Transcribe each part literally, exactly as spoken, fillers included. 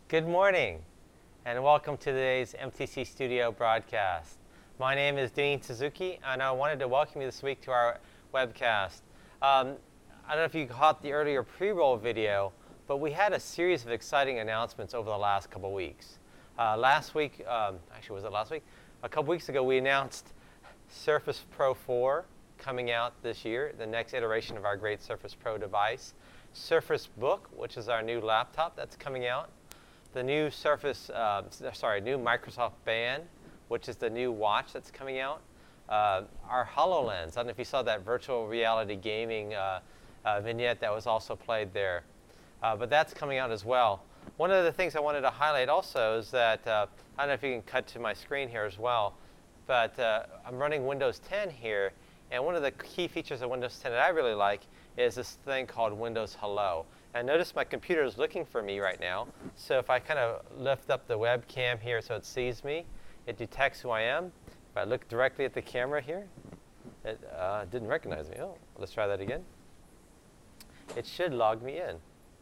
Good morning, and welcome to today's M T C Studio broadcast. My name is Dean Suzuki, and I wanted to welcome you this week to our webcast. Um, I don't know if you caught the earlier pre-roll video, but we had a series of exciting announcements over the last couple weeks. Uh, last week, um, actually was it last week? A couple weeks ago we announced Surface Pro four coming out this year, the next iteration of our great Surface Pro device. Surface Book, which is our new laptop that's coming out. The new Surface, uh, sorry, new Microsoft Band, which is the new watch that's coming out. Uh, our HoloLens, I don't know if you saw that virtual reality gaming uh, uh, vignette that was also played there. Uh, but that's coming out as well. One of the things I wanted to highlight also is that, uh, I don't know if you can cut to my screen here as well, but uh, I'm running Windows ten here, and one of the key features of Windows ten that I really like is this thing called Windows Hello. And notice my computer is looking for me right now, so if I kind of lift up the webcam here so it sees me, it detects who I am. If I look directly at the camera here, it uh, didn't recognize me. Oh, let's try that again. It should log me in.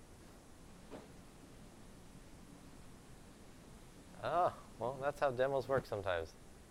Oh, well, that's how demos work sometimes.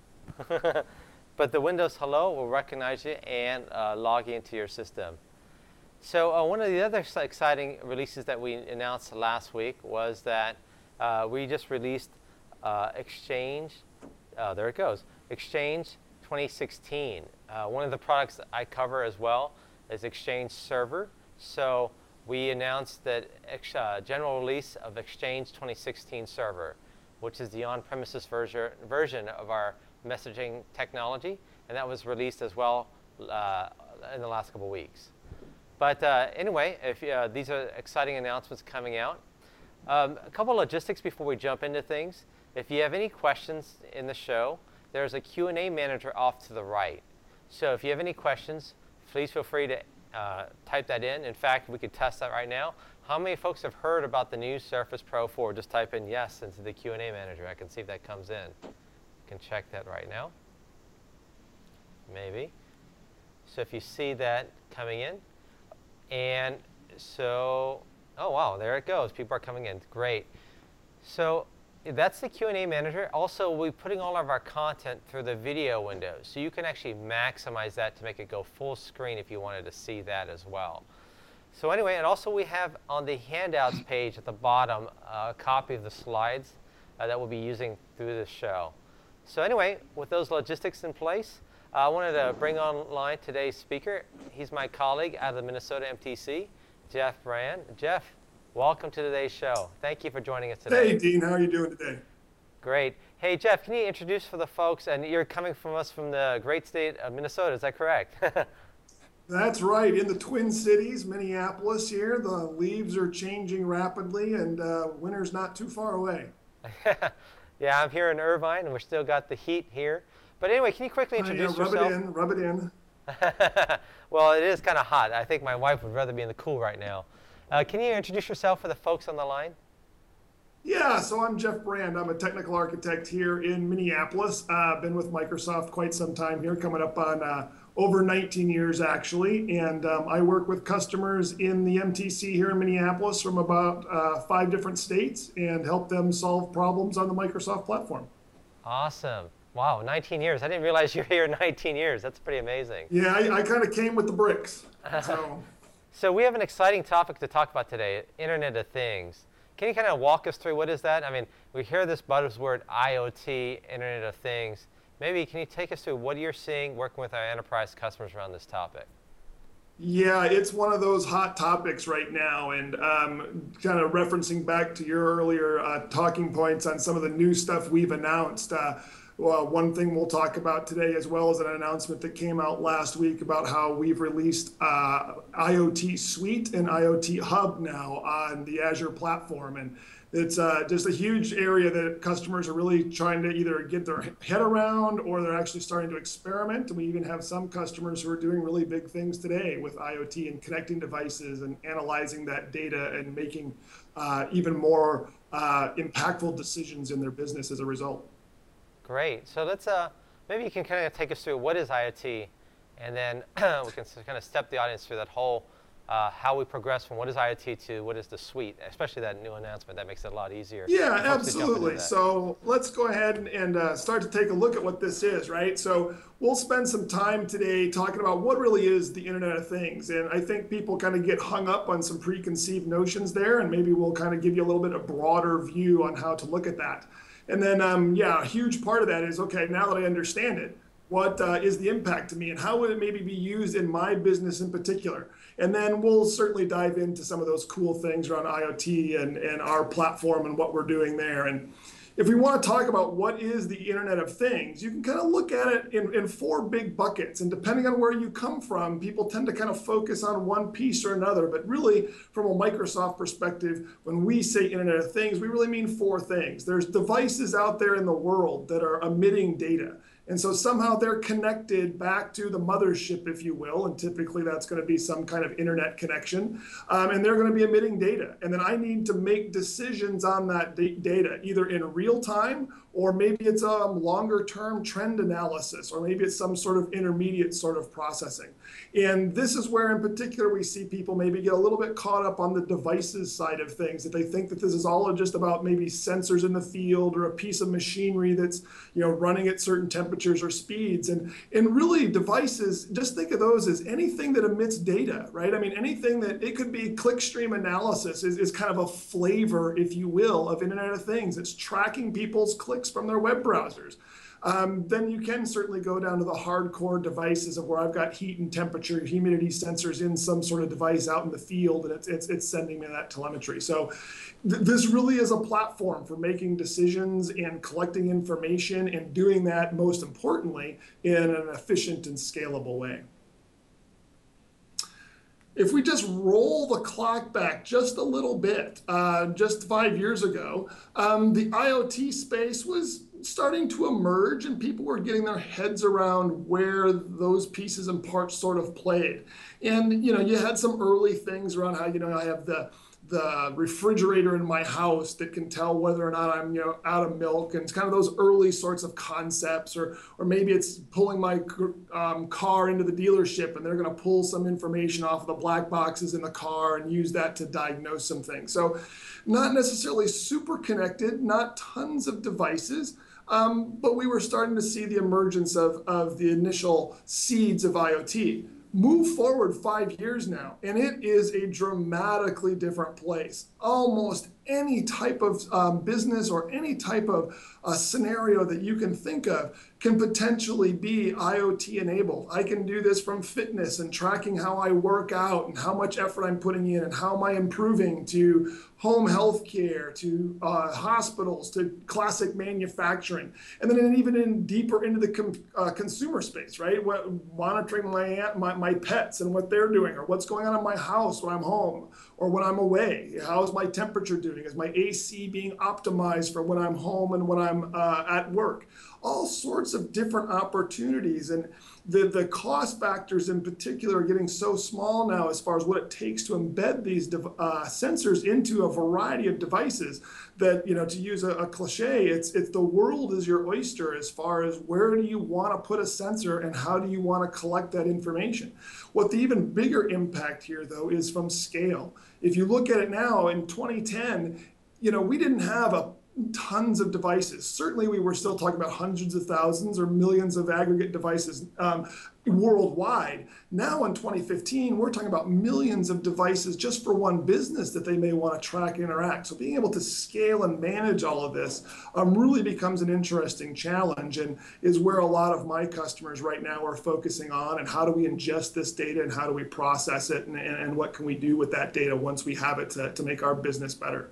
But the Windows Hello will recognize you and uh, log you into your system. So uh, one of the other exciting releases that we announced last week was that uh, we just released uh, Exchange, uh, there it goes, Exchange twenty sixteen. Uh, one of the products that I cover as well is Exchange Server. So we announced that ex uh, general release of Exchange twenty sixteen Server, which is the on-premises version, version of our messaging technology, and that was released as well uh, in the last couple weeks. But uh, anyway, if, uh, these are exciting announcements coming out. Um, a couple logistics before we jump into things. If you have any questions in the show, there's a Q and A manager off to the right. So if you have any questions, please feel free to uh, type that in. In fact, we could test that right now. How many folks have heard about the new Surface Pro four? Just type in yes into the Q and A manager. I can see if that comes in. I can check that right now. Maybe. So if you see that coming in, and so, oh wow, there it goes. People are coming in. Great. So that's the Q and A manager. Also, we're putting all of our content through the video window, so you can actually maximize that to make it go full screen if you wanted to see that as well. So anyway, and also we have on the handouts page at the bottom uh, a copy of the slides uh, that we'll be using through the show. So anyway, with those logistics in place, uh, I wanted to bring online today's speaker. He's my colleague out of the Minnesota M T C, Jeff Brand. Jeff, welcome to today's show. Thank you for joining us today. Hey, Dean, how are you doing today? Great. Hey, Jeff, can you introduce for the folks, and you're coming from us from the great state of Minnesota, is that correct? That's right. In the Twin Cities, Minneapolis here, the leaves are changing rapidly, and uh, winter's not too far away. Yeah, I'm here in Irvine, and we've still got the heat here. But anyway, can you quickly introduce uh, yeah, rub yourself? Rub it in, rub it in. Well, it is kind of hot. I think my wife would rather be in the cool right now. Uh, can you introduce yourself for the folks on the line? Yeah, so I'm Jeff Brand. I'm a technical architect here in Minneapolis. I've uh, been with Microsoft quite some time here, coming up on uh, over nineteen years actually. And um, I work with customers in the M T C here in Minneapolis from about uh, five different states and help them solve problems on the Microsoft platform. Awesome. Wow, nineteen years. I didn't realize you were here nineteen years. That's pretty amazing. Yeah, I, I kind of came with the bricks. So. So we have an exciting topic to talk about today, Internet of Things. Can you kind of walk us through what is that? I mean, we hear this buzzword I O T, Internet of Things. Maybe can you take us through what you're seeing working with our enterprise customers around this topic? Yeah, it's one of those hot topics right now, and um, kind of referencing back to your earlier uh, talking points on some of the new stuff we've announced. Uh, Well, one thing we'll talk about today, as well as an announcement that came out last week about how we've released uh, IoT Suite and IoT Hub now on the Azure platform. And it's uh, just a huge area that customers are really trying to either get their head around, or they're actually starting to experiment. And we even have some customers who are doing really big things today with IoT and connecting devices and analyzing that data and making uh, even more uh, impactful decisions in their business as a result. Great. So let's uh, maybe you can kind of take us through what is IoT, and then we can kind of step the audience through that whole uh, how we progress from what is IoT to what is the suite, especially that new announcement. That makes it a lot easier. Yeah, for folks to jump into absolutely. that. So let's go ahead and, and uh, start to take a look at what this is, right? So we'll spend some time today talking about what really is the Internet of Things. And I think people kind of get hung up on some preconceived notions there, and maybe we'll kind of give you a little bit of broader view on how to look at that. And then, um, yeah, a huge part of that is, okay, now that I understand it, what uh, is the impact to me, and how would it maybe be used in my business in particular? And then we'll certainly dive into some of those cool things around IoT and, and our platform and what we're doing there. And if we want to talk about what is the Internet of Things, you can kind of look at it in, in four big buckets. And depending on where you come from, people tend to kind of focus on one piece or another. But really, from a Microsoft perspective, when we say Internet of Things, we really mean four things. There's devices out there in the world that are emitting data. And so somehow they're connected back to the mothership, if you will, and typically that's going to be some kind of internet connection, um, and they're going to be emitting data. And then I need to make decisions on that da- data, either in real time, or maybe it's a longer term trend analysis, or maybe it's some sort of intermediate sort of processing. And this is where in particular we see people maybe get a little bit caught up on the devices side of things, that they think that this is all just about maybe sensors in the field or a piece of machinery that's, you know, running at certain temperatures or speeds. And, and really devices, just think of those as anything that emits data, right? I mean, anything that, it could be clickstream analysis is, is kind of a flavor, if you will, of Internet of Things. It's tracking people's clicks from their web browsers. Um, then you can certainly go down to the hardcore devices of where I've got heat and temperature, humidity sensors in some sort of device out in the field, and it's it's, it's sending me that telemetry. So th- this really is a platform for making decisions and collecting information, and doing that, most importantly, in an efficient and scalable way. If we just roll the clock back just a little bit, uh, just five years ago, um, the IoT space was starting to emerge, and people were getting their heads around where those pieces and parts sort of played. And, you know, you had some early things around how, you know, I have the the refrigerator in my house that can tell whether or not I'm, you know, out of milk, and it's kind of those early sorts of concepts. Or or maybe it's pulling my um, car into the dealership, and they're going to pull some information off of the black boxes in the car and use that to diagnose some things. So not necessarily super connected, not tons of devices, um, but we were starting to see the emergence of, of the initial seeds of IoT. Move forward five years now, and it is a dramatically different place. Almost any type of um, business or any type of uh, scenario that you can think of can potentially be IoT enabled. I can do this from fitness and tracking how I work out and how much effort I'm putting in and how am I improving, to home health care, to uh, hospitals, to classic manufacturing. And then even in deeper into the com- uh, consumer space, right? What, monitoring my, my my pets and what they're doing, or what's going on in my house when I'm home or when I'm away. How's my temperature doing? Is my A C being optimized for when I'm home and when I'm uh, at work? All sorts of different opportunities. And the, the cost factors in particular are getting so small now as far as what it takes to embed these dev- uh, sensors into a variety of devices that, you know, to use a, a cliche, it's, it's the world is your oyster as far as where do you want to put a sensor and how do you want to collect that information. What the even bigger impact here, though, is from scale. If you look at it now in twenty ten, you know, we didn't have a tons of devices. Certainly we were still talking about hundreds of thousands or millions of aggregate devices um, worldwide. Now in twenty fifteen, we're talking about millions of devices just for one business that they may want to track and interact. So being able to scale and manage all of this um, really becomes an interesting challenge, and is where a lot of my customers right now are focusing on. And how do we ingest this data, and how do we process it, and, and, and what can we do with that data once we have it to, to make our business better.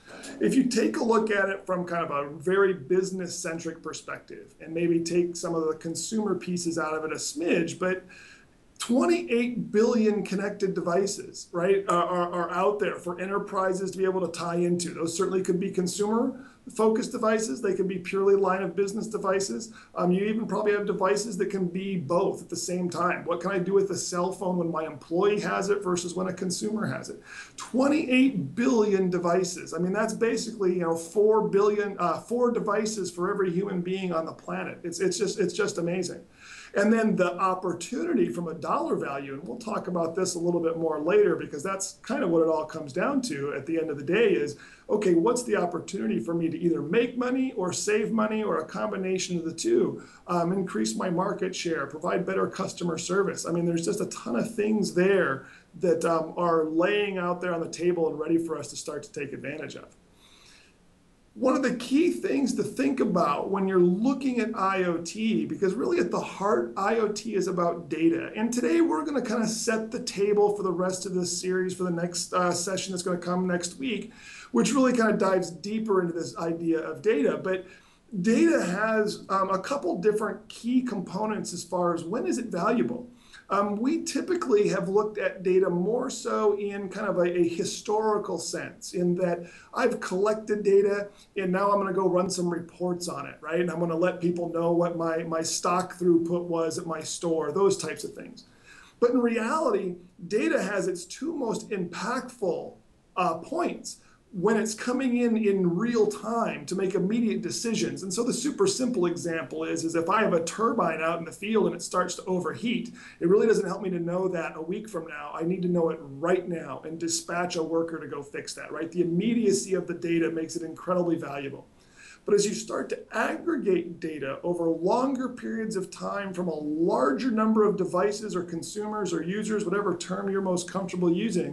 If you take a look at it from kind of a very business-centric perspective, and maybe take some of the consumer pieces out of it a smidge, but twenty-eight billion connected devices, right, are, are, are out there for enterprises to be able to tie into. Those certainly could be consumer-focused devices. They can be purely line-of-business devices. Um, you even probably have devices that can be both at the same time. What can I do with a cell phone when my employee has it versus when a consumer has it? twenty-eight billion devices. I mean, that's basically, you know, four billion, uh, four devices for every human being on the planet. It's it's just it's just amazing. And then the opportunity from a dollar value, and we'll talk about this a little bit more later because that's kind of what it all comes down to at the end of the day is, okay, what's the opportunity for me to either make money or save money or a combination of the two, um, increase my market share, provide better customer service. I mean, there's just a ton of things there that um, are laying out there on the table and ready for us to start to take advantage of. One of the key things to think about when you're looking at I O T, because really at the heart, I O T is about data. And today we're going to kind of set the table for the rest of this series for the next uh, session that's going to come next week, which really kind of dives deeper into this idea of data. But data has um, a couple different key components as far as when is it valuable. Um, we typically have looked at data more so in kind of a, a historical sense, in that I've collected data and now I'm going to go run some reports on it, right? And I'm going to let people know what my, my stock throughput was at my store, those types of things. But in reality, data has its two most impactful uh, points when it's coming in in real time to make immediate decisions. And so the super simple example is, is if I have a turbine out in the field and it starts to overheat, it really doesn't help me to know that a week from now. I need to know it right now and dispatch a worker to go fix that, right? The immediacy of the data makes it incredibly valuable. But as you start to aggregate data over longer periods of time from a larger number of devices or consumers or users, whatever term you're most comfortable using,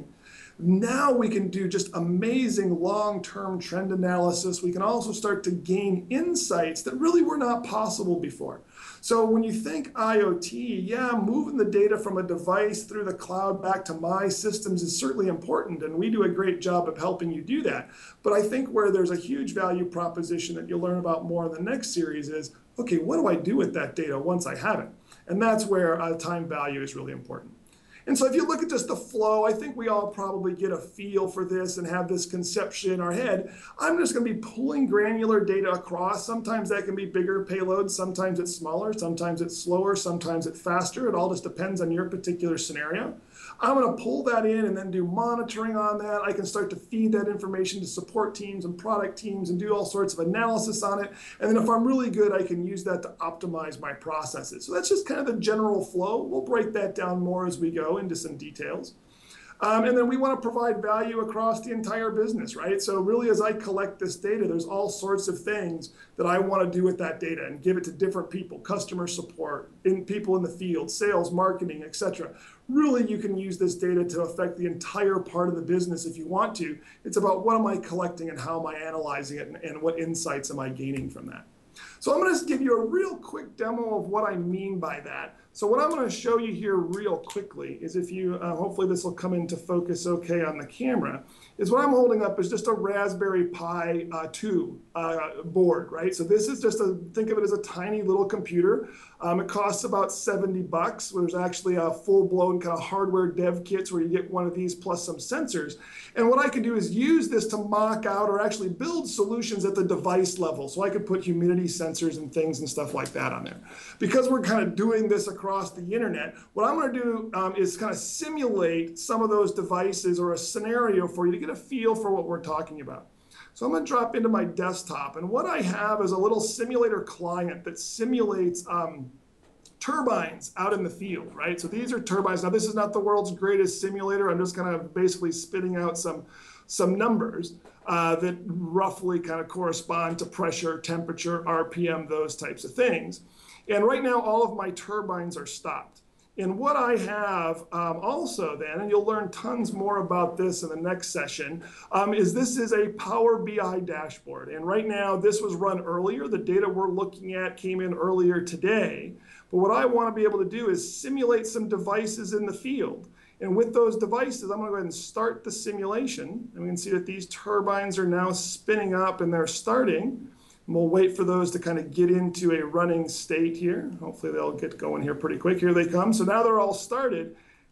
now we can do just amazing long-term trend analysis. We can also start to gain insights that really were not possible before. So when you think I O T, yeah, moving the data from a device through the cloud back to my systems is certainly important, and we do a great job of helping you do that. But I think where there's a huge value proposition that you'll learn about more in the next series is, okay, what do I do with that data once I have it? And that's where uh, time value is really important. And so if you look at just the flow, I think we all probably get a feel for this and have this conception in our head. I'm just going to be pulling granular data across. Sometimes that can be bigger payloads. Sometimes it's smaller. Sometimes it's slower. Sometimes it's faster. It all just depends on your particular scenario. I'm going to pull that in and then do monitoring on that. I can start to feed that information to support teams and product teams and do all sorts of analysis on it. And then if I'm really good, I can use that to optimize my processes. So that's just kind of the general flow. We'll break that down more as we go into some details. Um, and then we want to provide value across the entire business, right? So really, as I collect this data, there's all sorts of things that I want to do with that data and give it to different people, customer support, in people in the field, sales, marketing, et cetera. Really, you can use this data to affect the entire part of the business if you want to. It's about what am I collecting and how am I analyzing it and, and what insights am I gaining from that. So I'm going to give you a real quick demo of what I mean by that. So what I'm going to show you here real quickly is if you, uh, hopefully this will come into focus okay on the camera, is what I'm holding up is just a Raspberry Pi uh, two uh, board, right? So this is just a, think of it as a tiny little computer. Um, it costs about seventy bucks. There's actually a full-blown kind of hardware dev kits where you get one of these plus some sensors. And what I can do is use this to mock out or actually build solutions at the device level. So I could put humidity sensors and things and stuff like that on there. Because we're kind of doing this across the internet, what I'm going to do um, is kind of simulate some of those devices or a scenario for you to get a feel for what we're talking about. So I'm going to drop into my desktop, and what I have is a little simulator client that simulates um, turbines out in the field, right? So these are turbines. Now, this is not the world's greatest simulator. I'm just kind of basically spitting out some, some numbers uh, that roughly kind of correspond to pressure, temperature, R P M, those types of things. And right now, all of my turbines are stopped. And what I have um, also then, and you'll learn tons more about this in the next session, um, is this is a Power B I dashboard. And right now, this was run earlier. The data we're looking at came in earlier today. But what I want to be able to do is simulate some devices in the field. And with those devices, I'm going to go ahead and start the simulation. And we can see that these turbines are now spinning up and they're starting. And we'll wait for those to kind of get into a running state here. Hopefully they'll get going here pretty quick. Here they come. So now they're all started.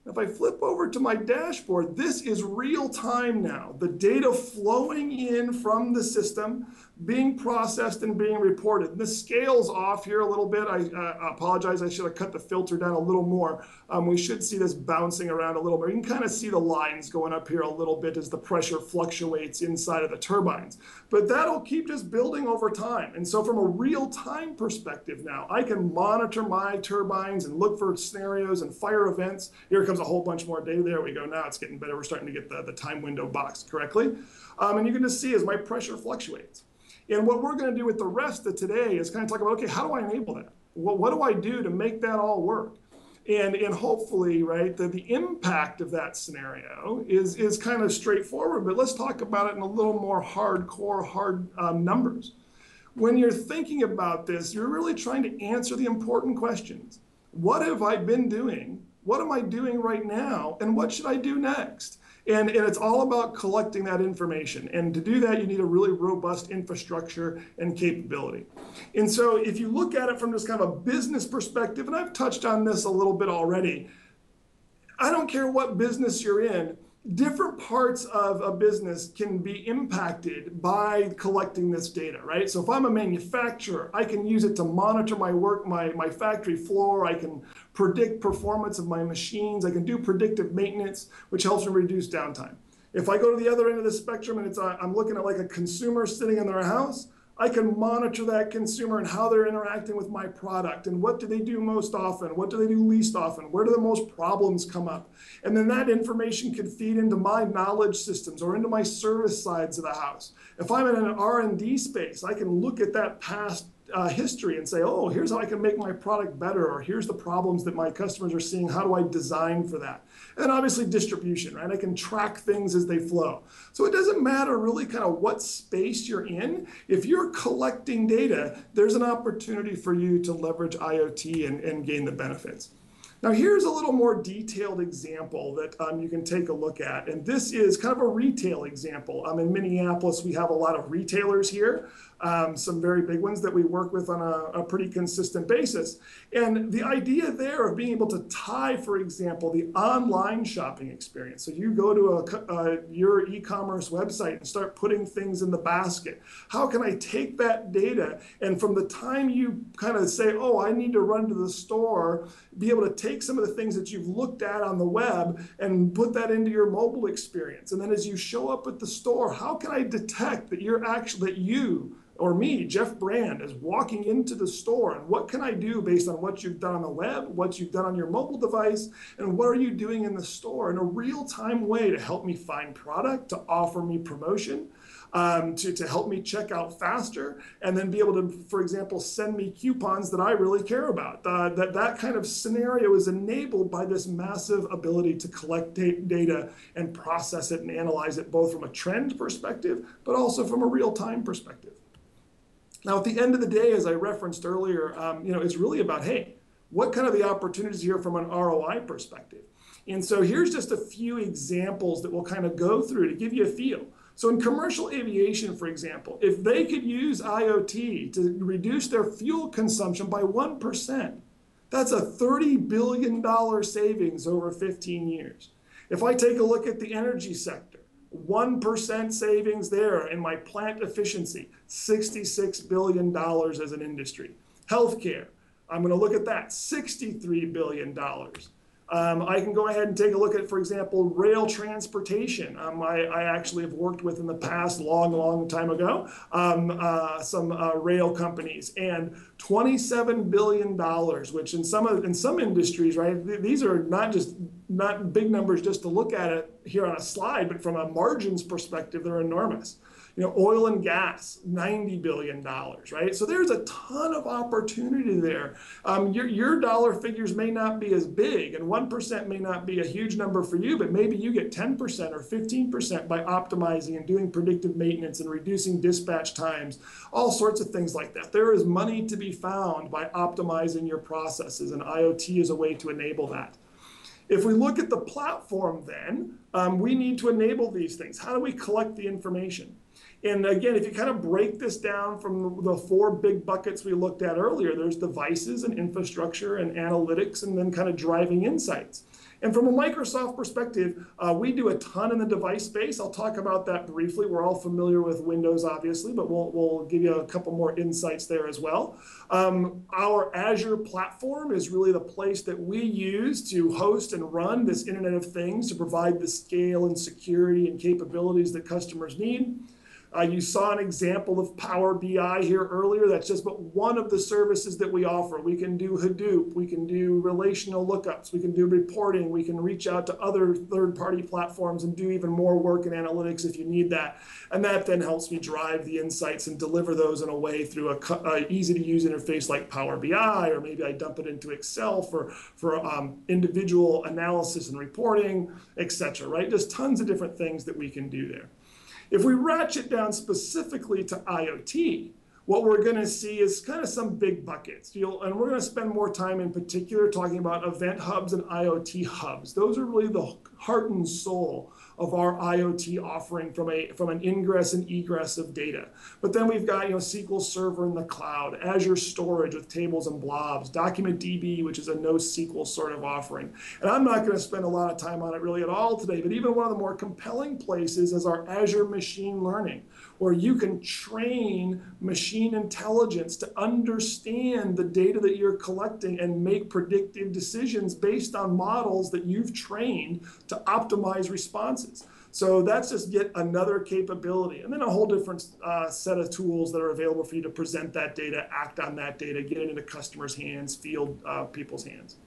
If I flip over to my dashboard, this is real time now. The data flowing in from the system, being processed and being reported. And the scale's off here a little bit. I uh, apologize, I should have cut the filter down a little more. Um, we should see this bouncing around a little bit. You can kind of see the lines going up here a little bit as the pressure fluctuates inside of the turbines. But that'll keep just building over time. And so from a real-time perspective now, I can monitor my turbines and look for scenarios and fire events. Here comes a whole bunch more data. There we go. Now it's getting better. We're starting to get the, the time window boxed correctly. Um, and you can just see as my pressure fluctuates. And what we're going to do with the rest of today is kind of talk about, okay, how do I enable that? Well, what do I do to make that all work? And, and hopefully, right, the, the impact of that scenario is, is kind of straightforward, but let's talk about it in a little more hardcore, hard um, numbers. When you're thinking about this, you're really trying to answer the important questions. What have I been doing? What am I doing right now? And what should I do next? And, and it's all about collecting that information. And to do that, you need a really robust infrastructure and capability. And so if you look at it from just kind of a business perspective, and I've touched on this a little bit already, I don't care what business you're in, different parts of a business can be impacted by collecting this data, right? So if I'm a manufacturer, I can use it to monitor my work, my, my factory floor. I can predict performance of my machines. I can do predictive maintenance, which helps me reduce downtime. If I go to the other end of the spectrum and it's a, I'm looking at like a consumer sitting in their house, I can monitor that consumer and how they're interacting with my product and what do they do most often, what do they do least often, where do the most problems come up. And then that information could feed into my knowledge systems or into my service sides of the house. If I'm in an R and D space, I can look at that past uh, history and say, oh, here's how I can make my product better, or here's the problems that my customers are seeing, how do I design for that? And then obviously distribution, right? I can track things as they flow. So it doesn't matter really kind of what space you're in. If you're collecting data, there's an opportunity for you to leverage I O T and, and gain the benefits. Now here's a little more detailed example that um, you can take a look at. And this is kind of a retail example. Um, in Minneapolis, we have a lot of retailers here, um, some very big ones that we work with on a, a pretty consistent basis. And the idea there of being able to tie, for example, the online shopping experience. So you go to a, uh, your e-commerce website and start putting things in the basket. How can I take that data and from the time you kind of say, oh, I need to run to the store, be able to take some of the things that you've looked at on the web and put that into your mobile experience. And then as you show up at the store, how can I detect that you're actually, that you or me, Jeff Brand, is walking into the store, and what can I do based on what you've done on the web, what you've done on your mobile device, and what are you doing in the store in a real-time way to help me find product, to offer me promotion, um, to, to help me check out faster, and then be able to, for example, send me coupons that I really care about. Uh, that, that kind of scenario is enabled by this massive ability to collect da- data and process it and analyze it both from a trend perspective, but also from a real-time perspective. Now, at the end of the day, as I referenced earlier, um, you know, it's really about, hey, what kind of the opportunities here from an R O I perspective? And so here's just a few examples that we'll kind of go through to give you a feel. So in commercial aviation, for example, if they could use I O T to reduce their fuel consumption by one percent, that's a thirty billion dollars savings over fifteen years. If I take a look at the energy sector, one percent savings there in my plant efficiency, sixty-six billion dollars as an industry. Healthcare, I'm going to look at that, sixty-three billion dollars. Um, I can go ahead and take a look at, for example, rail transportation. Um, I, I actually have worked with in the past, long, long time ago, um, uh, some uh, rail companies, and twenty-seven billion dollars, which in some of, in some industries, right, th- these are not just not big numbers just to look at it here on a slide, but from a margins perspective, they're enormous. You know, oil and gas, ninety billion dollars, right? So there's a ton of opportunity there. Um, your, your dollar figures may not be as big, and one percent may not be a huge number for you, but maybe you get ten percent or fifteen percent by optimizing and doing predictive maintenance and reducing dispatch times, all sorts of things like that. There is money to be found by optimizing your processes, and I O T is a way to enable that. If we look at the platform then, um, we need to enable these things. How do we collect the information? And again, if you kind of break this down from the four big buckets we looked at earlier, there's devices and infrastructure and analytics and then kind of driving insights. And from a Microsoft perspective, uh, we do a ton in the device space. I'll talk about that briefly. We're all familiar with Windows, obviously, but we'll, we'll give you a couple more insights there as well. Um, our Azure platform is really the place that we use to host and run this Internet of Things to provide the scale and security and capabilities that customers need. Uh, you saw an example of Power B I here earlier. That's just but one of the services that we offer. We can do Hadoop, we can do relational lookups, we can do reporting, we can reach out to other third-party platforms and do even more work in analytics if you need that. And that then helps me drive the insights and deliver those in a way through a, a easy-to-use interface like Power B I, or maybe I dump it into Excel for, for um, individual analysis and reporting, et cetera, right? There's tons of different things that we can do there. If we ratchet down specifically to IoT, what we're going to see is kind of some big buckets. You'll, and we're going to spend more time in particular talking about event hubs and IoT hubs. Those are really the heart and soul of our IoT offering from a from an ingress and egress of data. But then we've got, you know, S Q L Server in the cloud, Azure Storage with tables and blobs, DocumentDB, which is a NoSQL sort of offering. And I'm not going to spend a lot of time on it really at all today, but even one of the more compelling places is our Azure Machine Learning, where you can train machine intelligence to understand the data that you're collecting and make predictive decisions based on models that you've trained to optimize responses. So that's just yet another capability. And then a whole different uh, set of tools that are available for you to present that data, act on that data, get it into customers' hands, field uh, people's hands.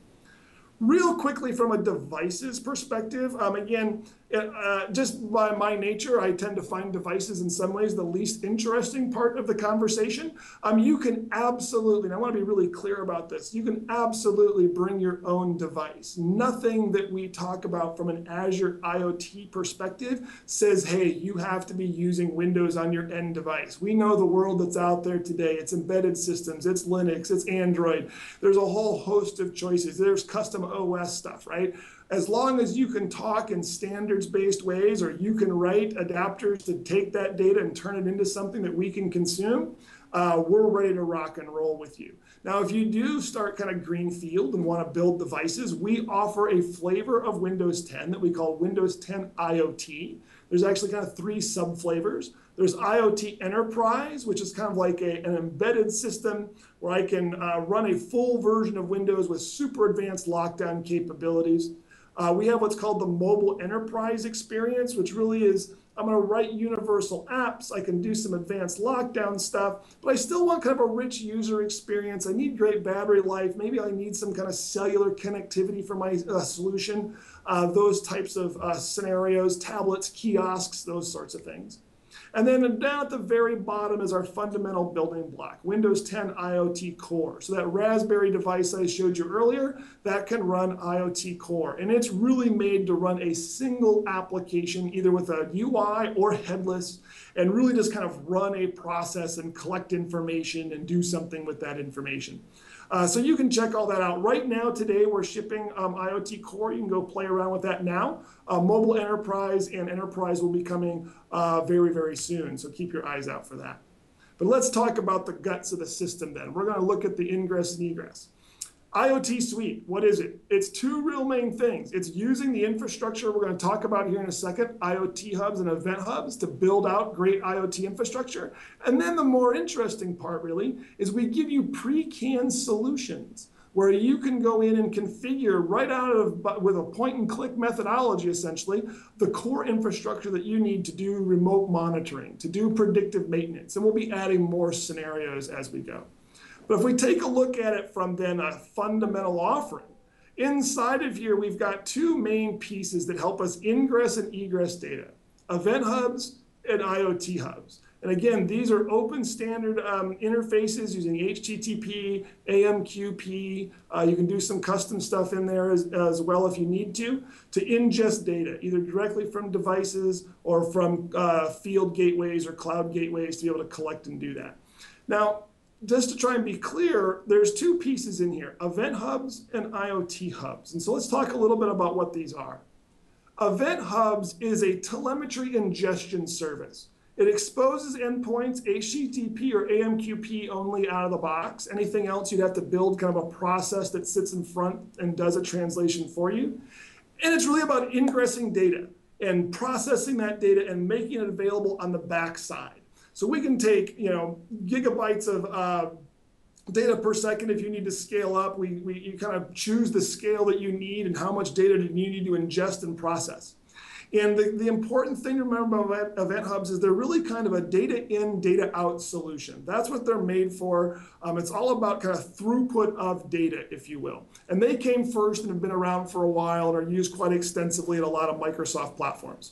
Real quickly from a devices perspective, um, again, uh, just by my nature, I tend to find devices in some ways the least interesting part of the conversation. Um, you can absolutely, and I want to be really clear about this, you can absolutely bring your own device. Nothing that we talk about from an Azure IoT perspective says, hey, you have to be using Windows on your end device. We know the world that's out there today. It's embedded systems, it's Linux, it's Android. There's a whole host of choices. There's custom O S stuff, right? As long as you can talk in standards-based ways, or you can write adapters to take that data and turn it into something that we can consume, uh, we're ready to rock and roll with you. Now, if you do start kind of greenfield and want to build devices, we offer a flavor of Windows ten that we call Windows ten IoT. There's actually kind of three sub-flavors. There's IoT Enterprise, which is kind of like a, an embedded system where I can uh, run a full version of Windows with super advanced lockdown capabilities. Uh, we have what's called the Mobile Enterprise Experience, which really is, I'm going to write universal apps, I can do some advanced lockdown stuff, but I still want kind of a rich user experience. I need great battery life. Maybe I need some kind of cellular connectivity for my uh, solution. Uh, those types of uh, scenarios, tablets, kiosks, those sorts of things. And then down at the very bottom is our fundamental building block, Windows ten IoT Core. So that Raspberry device I showed you earlier, that can run IoT Core. And it's really made to run a single application, either with a U I or headless, and really just kind of run a process and collect information and do something with that information. Uh, so you can check all that out. Right now, today, we're shipping um, IoT Core. You can go play around with that now. Uh, Mobile Enterprise and Enterprise will be coming uh, very, very soon. So keep your eyes out for that. But let's talk about the guts of the system then. We're going to look at the ingress and egress. IoT Suite, what is it? It's two real main things. It's using the infrastructure we're going to talk about here in a second, IoT hubs and event hubs, to build out great IoT infrastructure. And then the more interesting part really is we give you pre-canned solutions where you can go in and configure right out of, with a point and click methodology essentially, the core infrastructure that you need to do remote monitoring, to do predictive maintenance. And we'll be adding more scenarios as we go. But if we take a look at it from then a fundamental offering, inside of here we've got two main pieces that help us ingress and egress data, event hubs and IoT hubs. And again, these are open standard um, interfaces using H T T P, A M Q P. Uh, you can do some custom stuff in there as, as well if you need to, to ingest data, either directly from devices or from uh, field gateways or cloud gateways to be able to collect and do that. Now, just to try and be clear, there's two pieces in here, event hubs and IoT hubs. And so let's talk a little bit about what these are. Event hubs is a telemetry ingestion service. It exposes endpoints, H T T P or A M Q P only out of the box. Anything else, you'd have to build kind of a process that sits in front and does a translation for you. And it's really about ingressing data and processing that data and making it available on the backside. So we can take, you know, gigabytes of uh, data per second if you need to scale up. We, we you kind of choose the scale that you need and how much data do you need to ingest and process. And the, the important thing to remember about Event Hubs is they're really kind of a data in, data out solution. That's what they're made for. Um, it's all about kind of throughput of data, if you will. And they came first and have been around for a while and are used quite extensively in a lot of Microsoft platforms.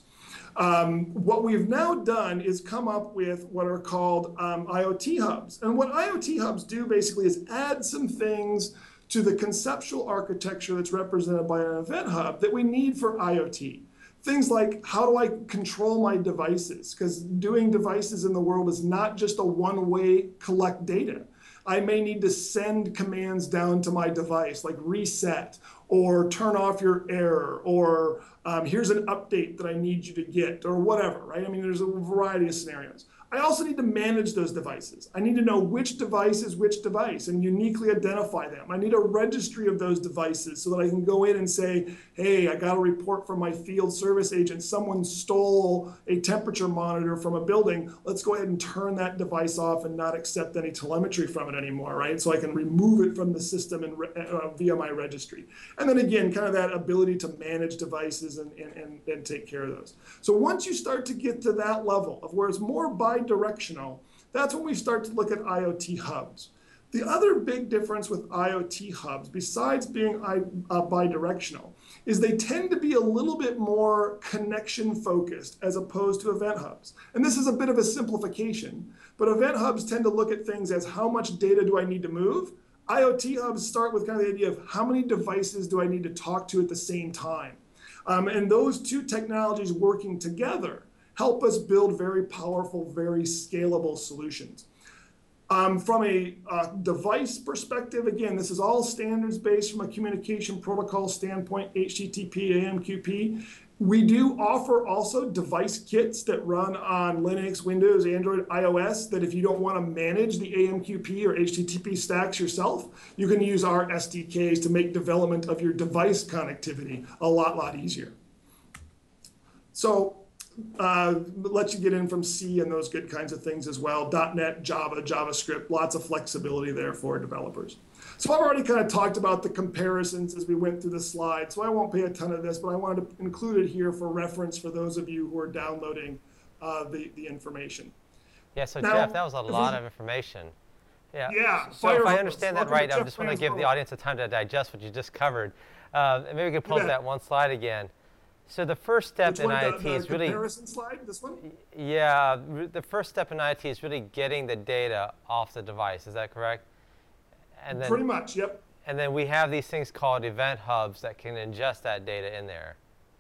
Um, what we've now done is come up with what are called um, IoT hubs. And what IoT hubs do basically is add some things to the conceptual architecture that's represented by an event hub that we need for IoT. Things like, how do I control my devices? Because doing devices in the world is not just a one-way collect data. I may need to send commands down to my device, like reset, or turn off your error, or um, here's an update that I need you to get, or whatever, right? I mean, there's a variety of scenarios. I also need to manage those devices. I need to know which device is which device and uniquely identify them. I need a registry of those devices so that I can go in and say, hey, I got a report from my field service agent. Someone stole a temperature monitor from a building. Let's go ahead and turn that device off and not accept any telemetry from it anymore, right? So I can remove it from the system and uh, via my registry. And then again, kind of that ability to manage devices and, and, and, and take care of those. So once you start to get to that level of where it's more bi-directional, that's when we start to look at IoT hubs. The other big difference with IoT hubs, besides being uh, bi-directional, is they tend to be a little bit more connection focused as opposed to event hubs. And this is a bit of a simplification, but event hubs tend to look at things as how much data do I need to move? IoT hubs start with kind of the idea of how many devices do I need to talk to at the same time? Um, and those two technologies working together help us build very powerful, very scalable solutions. Um, from a uh, device perspective, again, this is all standards-based from a communication protocol standpoint, H T T P, A M Q P. We do offer also device kits that run on Linux, Windows, Android, iOS, that if you don't want to manage the A M Q P or H T T P stacks yourself, you can use our S D Ks to make development of your device connectivity a lot, lot easier. So, Uh, lets you get in from C and those good kinds of things as well. .NET, Java, JavaScript, lots of flexibility there for developers. So I've already kind of talked about the comparisons as we went through the slide, so I won't pay a ton of this, but I wanted to include it here for reference for those of you who are downloading uh, the, the information. Yeah, so now, Jeff, that was a lot of information. Yeah. Yeah. So if I understand that right, to I just want to give the audience a time to digest what you just covered. Uh, and maybe we could pull up that one slide again. So the first step Which in one, I O T the, the is really comparison slide. This one. Yeah, the first step in I O T is really getting the data off the device. Is that correct? And then pretty much. Yep. And then we have these things called event hubs that can ingest that data in there.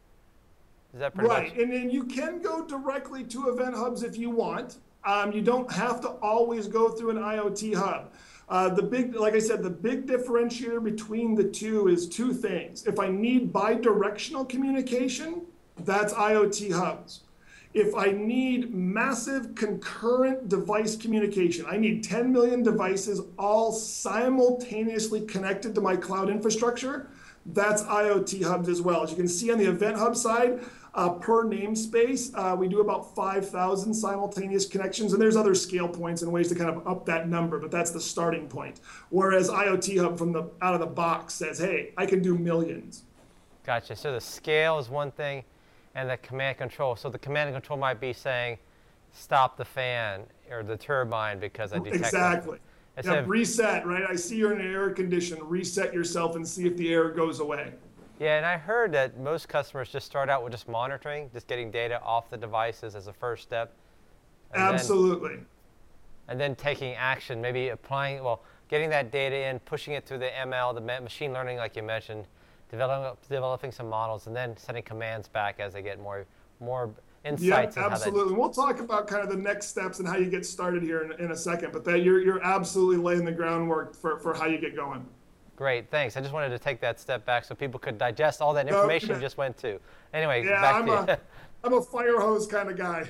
Is that pretty right. much? And then you can go directly to event hubs if you want. Um, you don't have to always go through an IoT hub. Uh, the big, like I said, the big differentiator between the two is two things. If I need bi-directional communication, that's IoT hubs. If I need massive concurrent device communication, I need ten million devices all simultaneously connected to my cloud infrastructure, that's IoT hubs as well. As you can see on the event hub side, Uh, per namespace, uh, we do about five thousand simultaneous connections, and there's other scale points and ways to kind of up that number, but that's the starting point. Whereas IoT Hub from the out of the box says, hey, I can do millions. Gotcha. So the scale is one thing, and the command control. So the command and control might be saying, stop the fan or the turbine because I detect exactly. Yeah, of, reset, right? I see you're in an air condition. Reset yourself and see if the air goes away. Yeah, and I heard that most customers just start out with just monitoring, just getting data off the devices as a first step. And Absolutely. Then, and then taking action, maybe applying, well, getting that data in, pushing it through the M L, the machine learning like you mentioned, developing, developing some models, and then sending commands back as they get more, more insights. Yeah, absolutely. We'll talk about kind of the next steps and how you get started here in, in a second, but that you're, you're absolutely laying the groundwork for, for how you get going. Great, thanks. I just wanted to take that step back so people could digest all that information you just went to. Anyway, yeah, back I'm to a, you. I'm a fire hose kind of guy.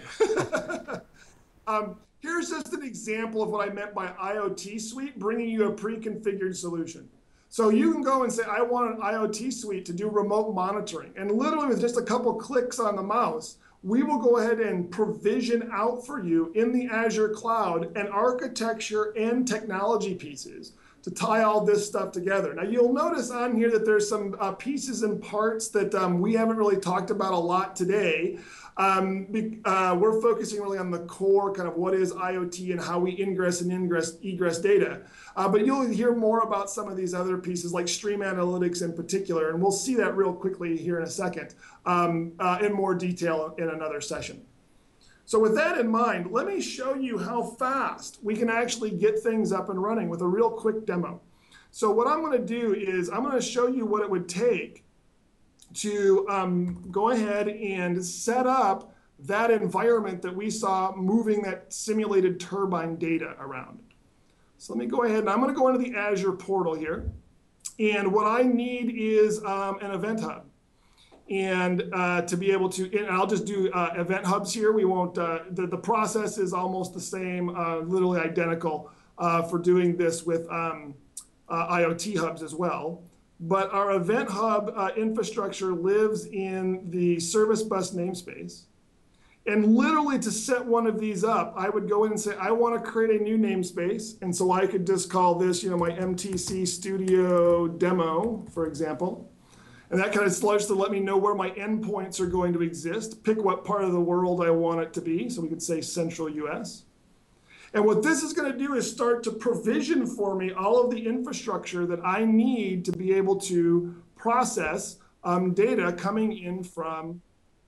um, here's just an example of what I meant by IoT Suite, bringing you a pre-configured solution. So you can go and say, I want an IoT suite to do remote monitoring. And literally with just a couple clicks on the mouse, we will go ahead and provision out for you in the Azure cloud an architecture and technology pieces to tie all this stuff together. Now you'll notice on here that there's some uh, pieces and parts that um, we haven't really talked about a lot today. Um, uh, we're focusing really on the core, kind of what is IoT and how we ingress and ingress, egress data. Uh, but you'll hear more about some of these other pieces like Stream Analytics in particular, and we'll see that real quickly here in a second um, uh, in more detail in another session. So with that in mind, let me show you how fast we can actually get things up and running with a real quick demo. So what I'm going to do is I'm going to show you what it would take to um, go ahead and set up that environment that we saw moving that simulated turbine data around. So let me go ahead and I'm going to go into the Azure portal here. And what I need is um, an event hub. And uh, to be able to, and I'll just do uh, event hubs here. We won't, uh, the, the process is almost the same, uh, literally identical uh, for doing this with um, uh, IoT hubs as well. But our event hub uh, infrastructure lives in the service bus namespace. And literally to set one of these up, I would go in and say, I want to create a new namespace. And so I could just call this, you know, my M T C Studio Demo, for example. And that kind of starts to let me know where my endpoints are going to exist, pick what part of the world I want it to be. So we could say Central U S. And what this is going to do is start to provision for me all of the infrastructure that I need to be able to process um, data coming in from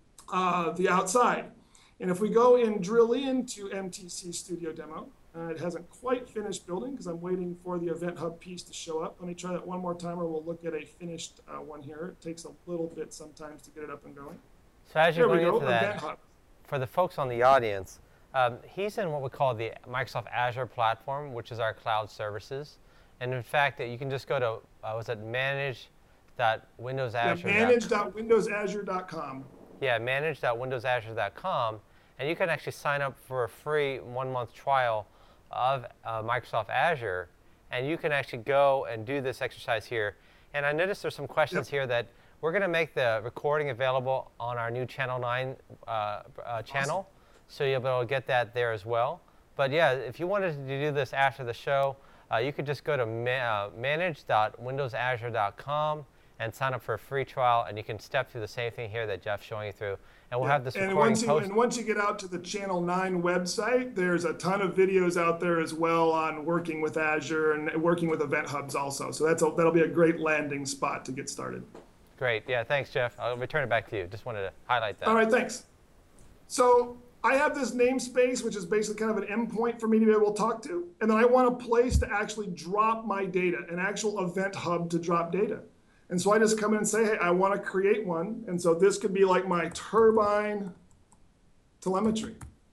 uh, the outside. And if we go and drill into M T C Studio Demo, uh, it hasn't quite finished building because I'm waiting for the Event Hub piece to show up. Let me try that one more time, or we'll look at a finished uh, one here. It takes a little bit sometimes to get it up and going. So as you're There we going go, into Event that, Hub. for the folks on the audience, um, he's in what we call the Microsoft Azure platform, which is our cloud services. And in fact, you can just go to, uh, was it manage dot windows azure dot com? Yeah, manage dot windows azure dot com. Yeah, manage dot windows azure dot com. And you can actually sign up for a free one-month trial of uh, Microsoft Azure. And you can actually go and do this exercise here. And I noticed there's some questions Yep. here that we're going to make the recording available on our new Channel nine uh, uh, channel. Awesome. So you'll be able to get that there as well. But yeah, if you wanted to do this after the show, uh, you could just go to ma uh, manage dot windows azure dot com and sign up for a free trial, and you can step through the same thing here that Jeff's showing you through. And we'll Yeah. have this and recording once you, posted. And once you get out to the Channel nine website, there's a ton of videos out there as well on working with Azure and working with Event Hubs also. So that's a, that'll be a great landing spot to get started. Great. Yeah, thanks, Jeff. I'll return it back to you. Just wanted to highlight that. All right, thanks. So I have this namespace, which is basically kind of an endpoint for me to be able to talk to. And then I want a place to actually drop my data, an actual event hub to drop data. And so I just come in and say, hey, I want to create one. And so this could be like my turbine telemetry.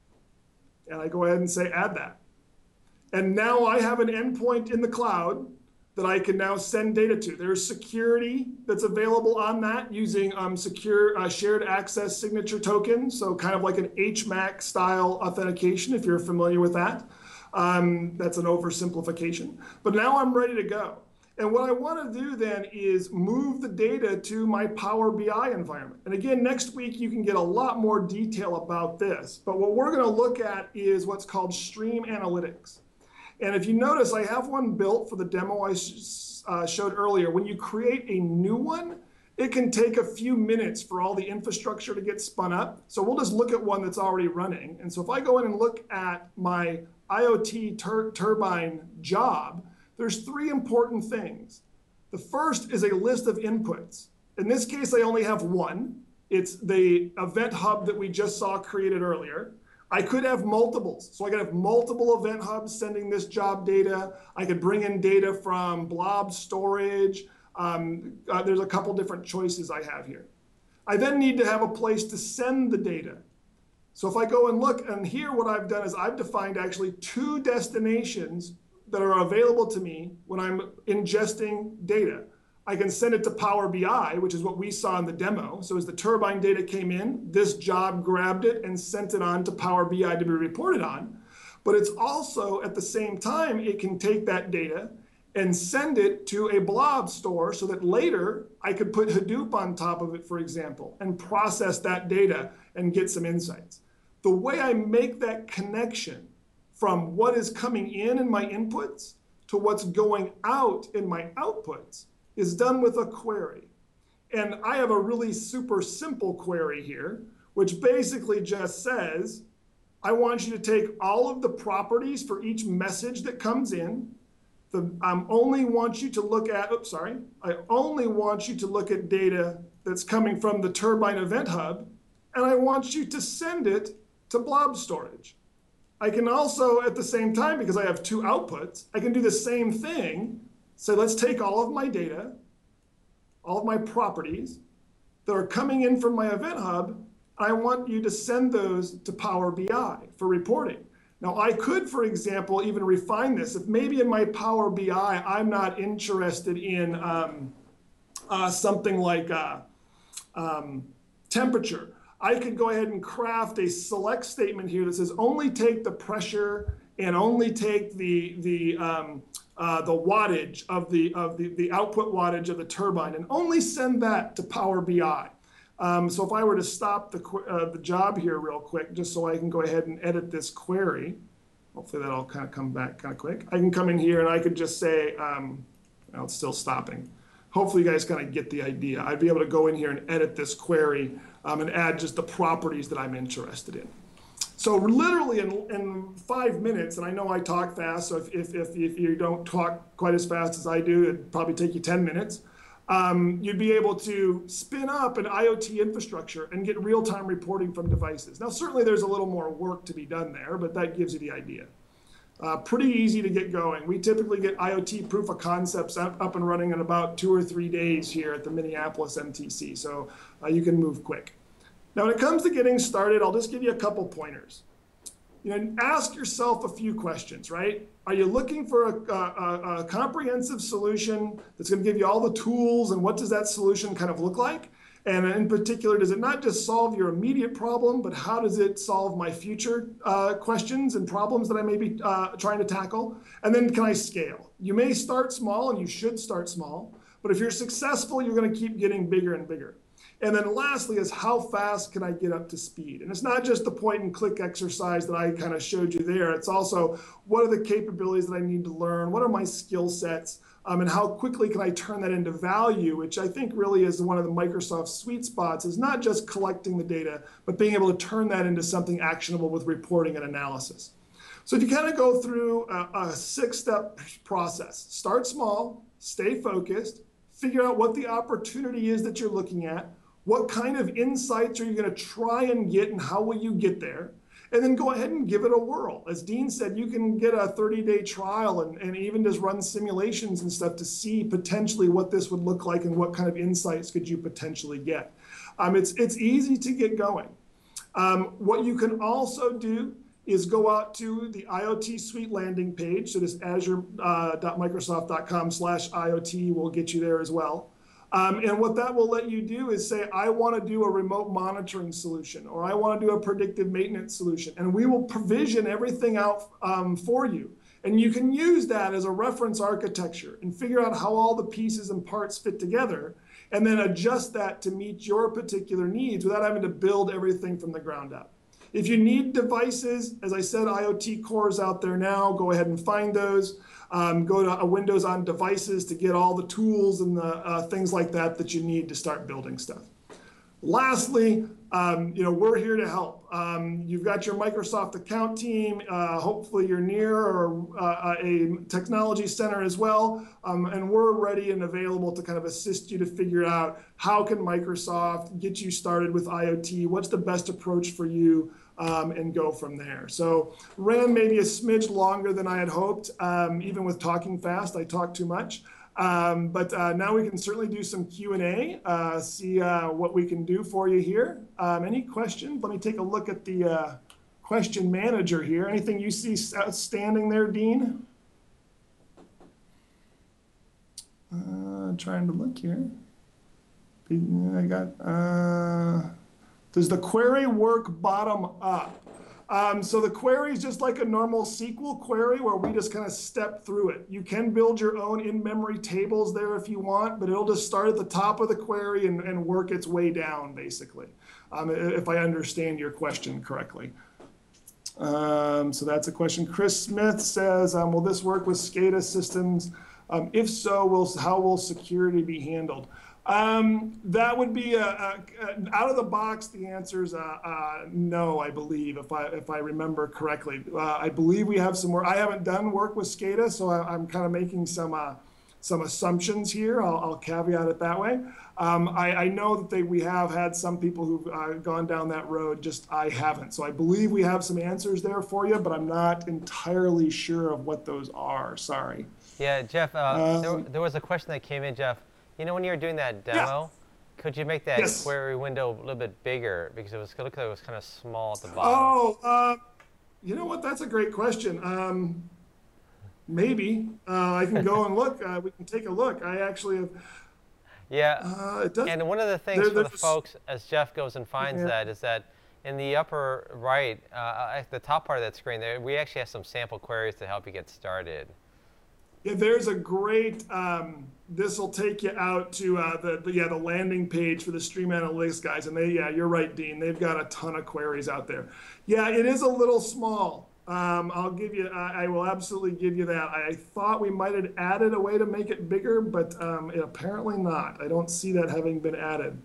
And I go ahead and say, add that. And now I have an endpoint in the cloud that I can now send data to. There's security that's available on that using um, secure uh, shared access signature token. So kind of like an H MAC style authentication, if you're familiar with that. Um, that's an oversimplification. But now I'm ready to go. And what I want to do then is move the data to my Power B I environment. And again, next week you can get a lot more detail about this. But what we're going to look at is what's called Stream Analytics. And if you notice, I have one built for the demo I sh uh, showed earlier. When you create a new one, it can take a few minutes for all the infrastructure to get spun up. So we'll just look at one that's already running. And so if I go in and look at my IoT tur turbine job, there's three important things. The first is a list of inputs. In this case, I only have one. It's the event hub that we just saw created earlier. I could have multiples. So I could have multiple event hubs sending this job data. I could bring in data from blob storage. Um, uh, there's a couple different choices I have here. I then need to have a place to send the data. So if I go and look, and here what I've done is I've defined actually two destinations that are available to me when I'm ingesting data. I can send it to Power B I, which is what we saw in the demo. So as the turbine data came in, this job grabbed it and sent it on to Power B I to be reported on. But it's also, at the same time, it can take that data and send it to a blob store so that later I could put Hadoop on top of it, for example, and process that data and get some insights. The way I make that connection from what is coming in in my inputs to what's going out in my outputs is done with a query. And I have a really super simple query here, which basically just says, I want you to take all of the properties for each message that comes in. The, I only want you to look at, oops, sorry. I only want you to look at data that's coming from the Turbine Event Hub, and I want you to send it to blob storage. I can also, at the same time, because I have two outputs, I can do the same thing. So let's take all of my data, all of my properties that are coming in from my Event Hub. I want you to send those to Power B I for reporting. Now, I could, for example, even refine this. If maybe in my Power B I, I'm not interested in um, uh, something like uh, um, temperature, I could go ahead and craft a select statement here that says only take the pressure and only take the the um, uh, the wattage of the of the, the output wattage of the turbine, and only send that to Power B I. Um, so if I were to stop the uh, the job here real quick, just so I can go ahead and edit this query, hopefully that'll kind of come back kind of quick. I can come in here and I could just say, um, well, it's still stopping. Hopefully you guys kind of get the idea. I'd be able to go in here and edit this query um, and add just the properties that I'm interested in. So literally in, in five minutes, and I know I talk fast, so if, if, if, if you don't talk quite as fast as I do, it'd probably take you ten minutes. Um, you'd be able to spin up an IoT infrastructure and get real-time reporting from devices. Now, certainly there's a little more work to be done there, but that gives you the idea. Uh, pretty easy to get going. We typically get IoT proof of concepts up, up and running in about two or three days here at the Minneapolis M T C, so uh, you can move quick. Now, when it comes to getting started, I'll just give you a couple pointers. You know, ask yourself a few questions, right? Are you looking for a, a, a comprehensive solution that's going to give you all the tools, and what does that solution kind of look like? And in particular, does it not just solve your immediate problem, but how does it solve my future uh, questions and problems that I may be uh, trying to tackle? And then can I scale? You may start small, and you should start small, but if you're successful, you're going to keep getting bigger and bigger. And then lastly is, how fast can I get up to speed? And it's not just the point and click exercise that I kind of showed you there. It's also, what are the capabilities that I need to learn? What are my skill sets? Um, and how quickly can I turn that into value, which I think really is one of the Microsoft sweet spots, is not just collecting the data, but being able to turn that into something actionable with reporting and analysis. So if you kind of go through a, a six-step process, start small, stay focused, figure out what the opportunity is that you're looking at, what kind of insights are you going to try and get, and how will you get there? And then go ahead and give it a whirl. As Dean said, you can get a thirty-day trial and, and even just run simulations and stuff to see potentially what this would look like and what kind of insights could you potentially get. Um, it's, it's easy to get going. Um, what you can also do is go out to the IoT Suite landing page. So this azure dot microsoft dot com slash IoT will get you there as well. Um, and what that will let you do is say, I want to do a remote monitoring solution, or I want to do a predictive maintenance solution. And we will provision everything out um, for you. And you can use that as a reference architecture and figure out how all the pieces and parts fit together, and then adjust that to meet your particular needs without having to build everything from the ground up. If you need devices, as I said, IoT cores out there now, go ahead and find those. Um, go to a Windows on Devices to get all the tools and the uh, things like that that you need to start building stuff. Lastly, um, you know, we're here to help. Um, you've got your Microsoft account team. Uh, hopefully you're near or uh, a technology center as well. Um, and we're ready and available to kind of assist you to figure out how can Microsoft get you started with IoT, what's the best approach for you, um, and go from there. So ran maybe a smidge longer than I had hoped. Um, even with talking fast, I talk too much. Um, but uh, now we can certainly do some Q and A, uh, see uh, what we can do for you here. Um, any questions? Let me take a look at the uh, question manager here. Anything you see outstanding there, Dean? Uh, trying to look here. I got, uh, does the query work bottom up? Um, so the query is just like a normal S Q L query where we just kind of step through it. You can build your own in-memory tables there if you want, but it'll just start at the top of the query and, and work its way down, basically, um, if I understand your question correctly. Um, so that's a question. Chris Smith says, um, will this work with SCADA systems? Um, if so, will, how will security be handled? Um, that would be a, a, a, out of the box. The answer is uh, uh, no, I believe, if I if I remember correctly. Uh, I believe we have some more. I haven't done work with SCADA, so I, I'm kind of making some uh, some assumptions here. I'll, I'll caveat it that way. Um, I, I know that they we have had some people who've uh, gone down that road. Just I haven't. So I believe we have some answers there for you, but I'm not entirely sure of what those are. Sorry. Yeah, Jeff. Uh, um, there, there was a question that came in, Jeff. You know, when you were doing that demo, yeah. could you make that yes. query window a little bit bigger because it was it looked like it was kind of small at the bottom? Oh, uh, you know what? That's a great question. Um, maybe uh, I can go and look. Uh, we can take a look. I actually have. Yeah. Uh, it does. And one of the things there, for the there's- folks, as Jeff goes and finds Yeah. that, is that in the upper right, uh, at the top part of that screen, there we actually have some sample queries to help you get started. Yeah, there's a great. Um, this will take you out to uh, the, the yeah the landing page for the Stream Analytics guys, and they yeah you're right, Dean. They've got a ton of queries out there. Yeah, it is a little small. Um, I'll give you. I, I will absolutely give you that. I thought we might have added a way to make it bigger, but um, it, apparently not. I don't see that having been added.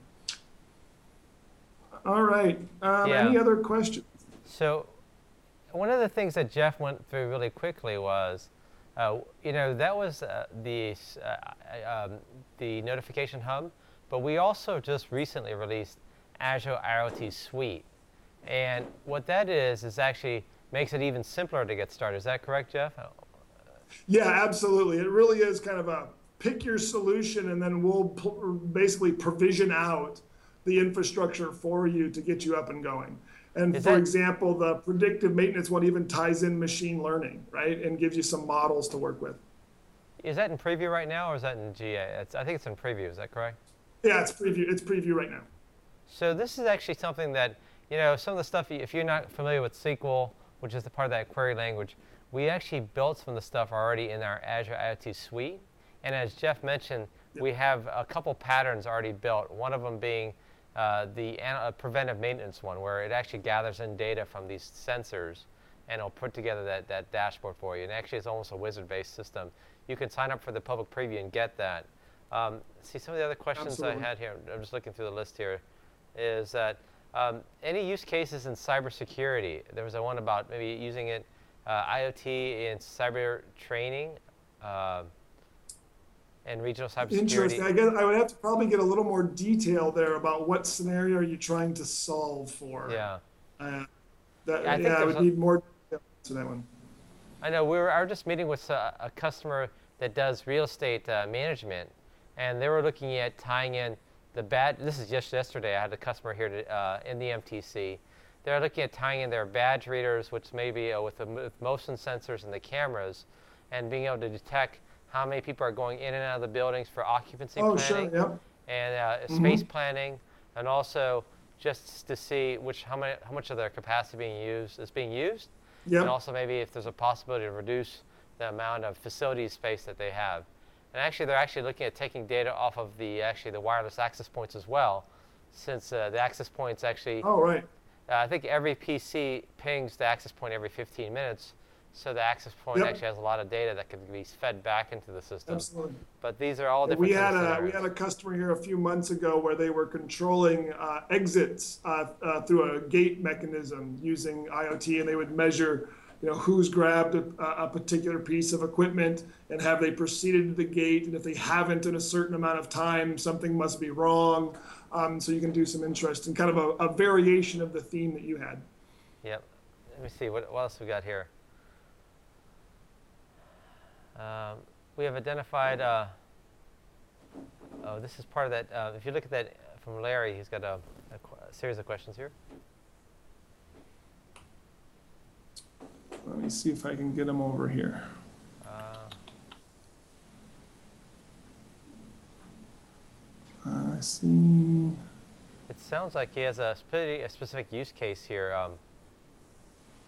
All right. Um, Yeah. Any other questions? So one of the things that Jeff went through really quickly was, uh, you know, that was uh, the, uh, um, the notification hub, but we also just recently released Azure IoT Suite. And what that is, is actually makes it even simpler to get started. Is that correct, Jeff? Yeah, absolutely. It really is kind of a pick your solution, and then we'll pl- basically provision out the infrastructure for you to get you up and going. And Is for that- example, the predictive maintenance one even ties in machine learning, right? And gives you some models to work with. Is that in preview right now, or is that in G A? It's, I think it's in preview. Is that correct? Yeah, it's preview. It's preview right now. So this is actually something that, you know, some of the stuff, if you're not familiar with S Q L, which is the part of that query language, we actually built some of the stuff already in our Azure IoT Suite. And as Jeff mentioned, Yep. we have a couple patterns already built, one of them being uh, the an- uh, preventive maintenance one, where it actually gathers in data from these sensors and it'll put together that, that dashboard for you. And actually, it's almost a wizard-based system. You can sign up for the public preview and get that. Um, see, some of the other questions Absolutely. I had here, I'm just looking through the list here, is that um, any use cases in cybersecurity? There was a one about maybe using it, uh, IoT in cyber training uh, and regional cybersecurity. Interesting. I guess I would have to probably get a little more detail there about what scenario are you trying to solve for. Yeah. Uh, that, Yeah, I think yeah, I there's would a- need more detail to that one. I know we were, I was just meeting with a, a customer that does real estate uh, management, and they were looking at tying in the bad. This is just yesterday. I had a customer here to, uh, in the M T C. They're looking at tying in their badge readers, which may be uh, with the mo- with motion sensors and the cameras, and being able to detect how many people are going in and out of the buildings for occupancy Oh, sure. planning Yep. and uh, Mhm. space planning, and also just to see which how, many, how much of their capacity being used is being used. Yep. And also maybe if there's a possibility to reduce the amount of facility space that they have. And actually, they're actually looking at taking data off of the actually the wireless access points as well, since uh, the access points actually, Oh, right. uh, I think every P C pings the access point every fifteen minutes, so the access point Yep. actually has a lot of data that can be fed back into the system. Absolutely. But these are all Yeah, different we had kinds of a we scenarios. had a customer here a few months ago where they were controlling uh, exits uh, uh, through a gate mechanism using IoT, and they would measure, you know, who's grabbed a, a particular piece of equipment and have they proceeded to the gate, and if they haven't in a certain amount of time, something must be wrong. Um, so you can do some interesting kind of a, a variation of the theme that you had. Yep. Let me see, what, what else we got here? Um, we have identified, uh, oh, this is part of that, uh, if you look at that from Larry, he's got a, a, qu- a series of questions here. Let me see if I can get them over here. Uh, I see. it sounds like he has a, spe- a specific use case here. Um,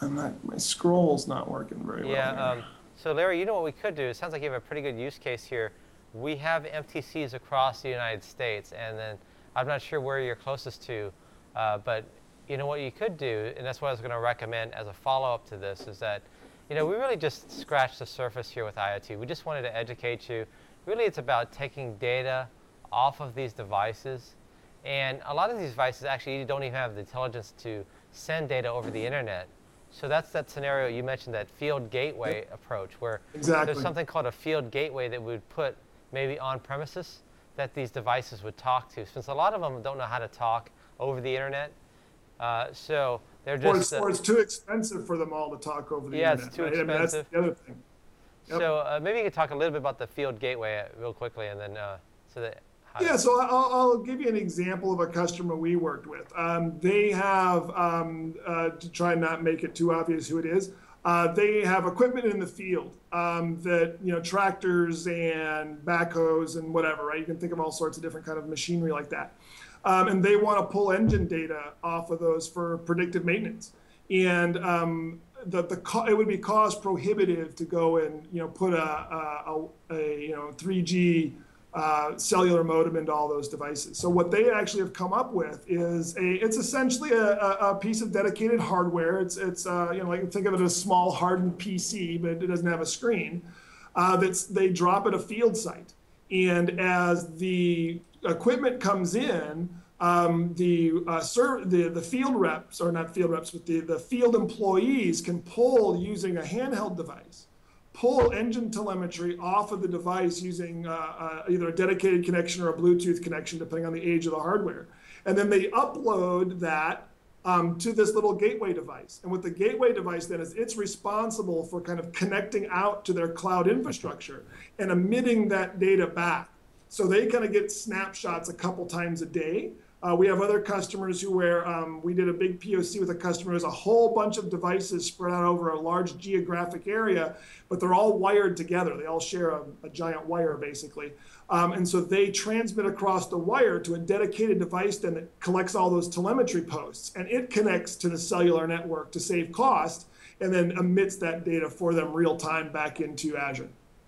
And that, my scroll's not working very Yeah. well Um, so Larry, you know what we could do? It sounds like you have a pretty good use case here. We have M T Cs across the United States, and then I'm not sure where you're closest to, uh, but you know what you could do, and that's what I was going to recommend as a follow-up to this, is that, you know, we really just scratched the surface here with IoT. We just wanted to educate you. Really, it's about taking data off of these devices, and a lot of these devices actually don't even have the intelligence to send data over the internet. So that's that scenario you mentioned, that field gateway approach, where Exactly. there's something called a field gateway that would put maybe on premises that these devices would talk to, since a lot of them don't know how to talk over the internet. Uh, so they're Or just it's, or it's too expensive for them all to talk over the yeah, internet. it's too right? I mean, that's expensive. the other thing. Yep. So uh, maybe you could talk a little bit about the field gateway uh, real quickly, and then uh, so that how Yeah, so I'll, I'll give you an example of a customer we worked with. Um, they have, um, uh, to try and not make it too obvious who it is, uh, they have equipment in the field um, that, you know, tractors and backhoes and whatever, right? You can think of all sorts of different kind of machinery like that. Um, and they want to pull engine data off of those for predictive maintenance. And um, the, the co- it would be cost prohibitive to go and, you know, put a, a, a, a you know, three G Uh, cellular modem into all those devices. So what they actually have come up with is a, it's essentially a, a, a piece of dedicated hardware. It's, it's uh, you know, like think of it as a small hardened P C, but it doesn't have a screen. Uh, that's they drop at a field site, and as the equipment comes in, um, the uh, serv- the the field reps, or not field reps, but the the field employees can pull using a handheld device, pull engine telemetry off of the device using uh, uh, either a dedicated connection or a Bluetooth connection, depending on the age of the hardware. And then they upload that um, to this little gateway device. And what the gateway device then is, it's responsible for kind of connecting out to their cloud infrastructure and emitting that data back. So they kind of get snapshots a couple times a day. Uh, we have other customers who where um, we did a big P O C with a customer who has a whole bunch of devices spread out over a large geographic area, but they're all wired together. They all share a, a giant wire, basically. Um, and so they transmit across the wire to a dedicated device then that collects all those telemetry posts, and it connects to the cellular network to save cost, and then emits that data for them real time back into Azure.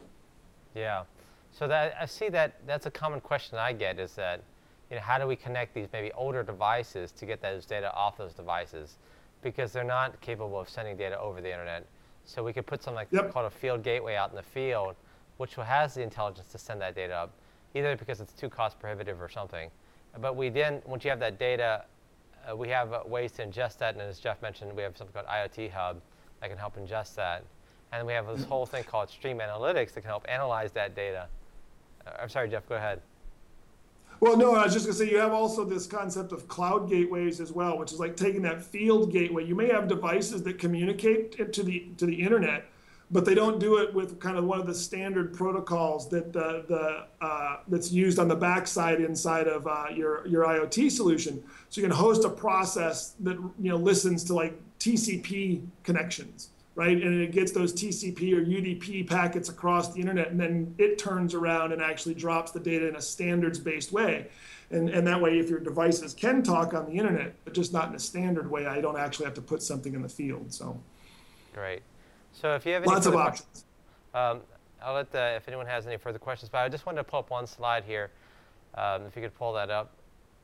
Yeah. So that I see that that's a common question I get, is that, you know, how do we connect these maybe older devices to get those data off those devices, because they're not capable of sending data over the internet. So we could put something like Yep. called a field gateway out in the field, which has the intelligence to send that data up, either because it's too cost prohibitive or something. But we then, once you have that data, uh, we have uh, ways to ingest that, and as Jeff mentioned, we have something called IoT Hub that can help ingest that. And we have this whole thing called Stream Analytics that can help analyze that data. Uh, I'm sorry, Jeff, go ahead. Well, no, I was just going to say you have also this concept of cloud gateways as well, which is like taking that field gateway. You may have devices that communicate to the to the internet, but they don't do it with kind of one of the standard protocols that the, the uh, that's used on the backside inside of uh, your your IoT solution. So you can host a process that, you know, listens to like T C P connections, right? And it gets those T C P or U D P packets across the internet, and then it turns around and actually drops the data in a standards-based way. And, and that way, if your devices can talk on the internet, but just not in a standard way, I don't actually have to put something in the field. So Great. So if you have any lots of further options. questions, um, I'll let the, if anyone has any further questions, but I just wanted to pull up one slide here. Um, if you could pull that up.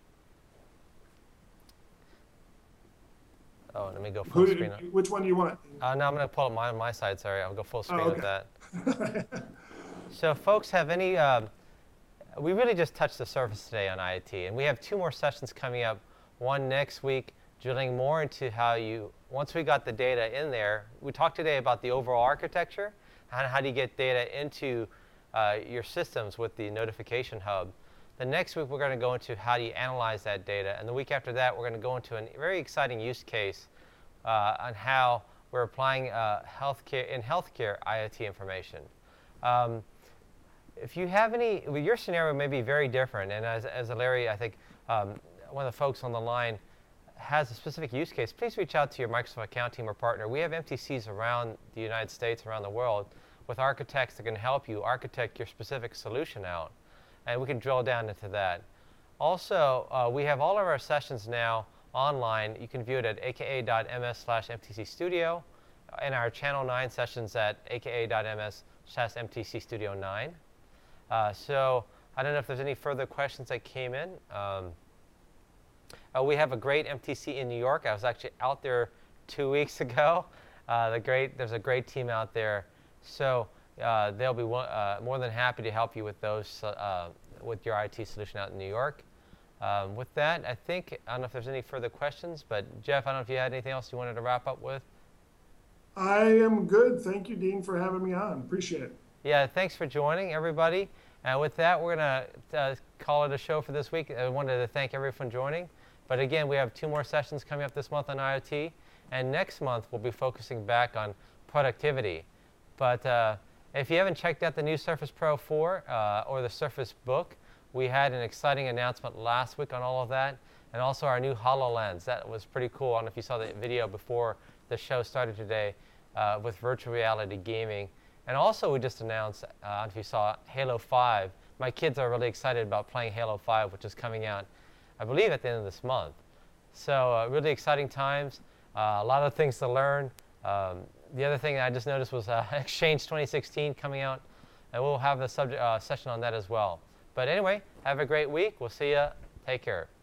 Oh, let me go full Who, screen. which one do you want? Uh, no, I'm going to pull up my, my side, sorry. I'll go full screen Oh, with okay. that. So if folks have any, um, we really just touched the surface today on IoT, and we have two more sessions coming up, one next week, drilling more into how you, once we got the data in there, we talked today about the overall architecture, and how do you get data into uh, your systems with the notification hub. The next week, we're going to go into how do you analyze that data, and the week after that, we're going to go into a very exciting use case uh, on how we're applying uh, healthcare in healthcare IoT information. Um, if you have any, well, your scenario may be very different, and as, as Larry, I think um, one of the folks on the line has a specific use case, please reach out to your Microsoft account team or partner. We have M T Cs around the United States, around the world, with architects that can help you architect your specific solution out, and we can drill down into that. Also, uh, we have all of our sessions now online, you can view it at aka.ms slash mtc studio, and our Channel nine sessions at aka.ms slash mtc studio nine. Uh, so I don't know if there's any further questions that came in. Um, uh, we have a great M T C in New York. I was actually out there two weeks ago. Uh, the great, there's a great team out there. So uh, they'll be uh, more than happy to help you with those, uh, with your I T solution out in New York. Um, with that, I think, I don't know if there's any further questions, but Jeff, I don't know if you had anything else you wanted to wrap up with. I am good. Thank you, Dean, for having me on. Appreciate it. Yeah, thanks for joining, everybody. And with that, we're going to uh, call it a show for this week. I wanted to thank everyone for joining. But again, we have two more sessions coming up this month on IoT. And next month, we'll be focusing back on productivity. But uh, if you haven't checked out the new Surface Pro four uh, or the Surface Book, we had an exciting announcement last week on all of that. And also our new HoloLens. That was pretty cool. I don't know if you saw the video before the show started today uh, with virtual reality gaming. And also we just announced, uh, I don't know if you saw Halo five. My kids are really excited about playing Halo five, which is coming out, I believe, at the end of this month. So uh, really exciting times, uh, a lot of things to learn. Um, the other thing I just noticed was uh, Exchange twenty sixteen coming out, and we'll have a subject, uh, session on that as well. But anyway, have a great week. We'll see you. Take care.